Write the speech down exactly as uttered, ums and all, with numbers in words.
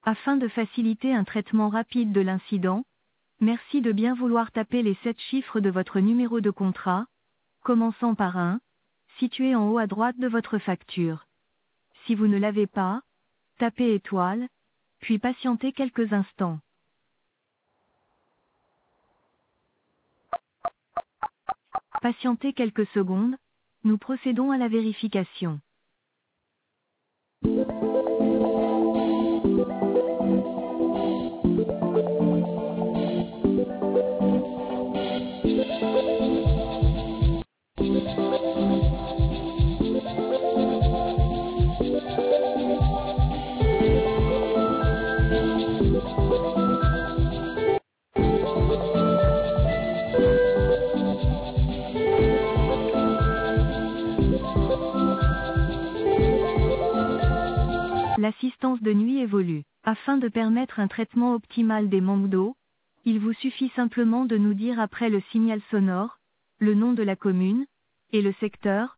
Afin de faciliter un traitement rapide de l'incident, merci de bien vouloir taper les sept chiffres de votre numéro de contrat, commençant par un, situé en haut à droite de votre facture. Si vous ne l'avez pas, tapez étoile, puis patientez quelques instants. Patientez quelques secondes, nous procédons à la vérification. L'assistance de nuit évolue. Afin de permettre un traitement optimal des manques d'eau, il vous suffit simplement de nous dire après le signal sonore, le nom de la commune, et le secteur,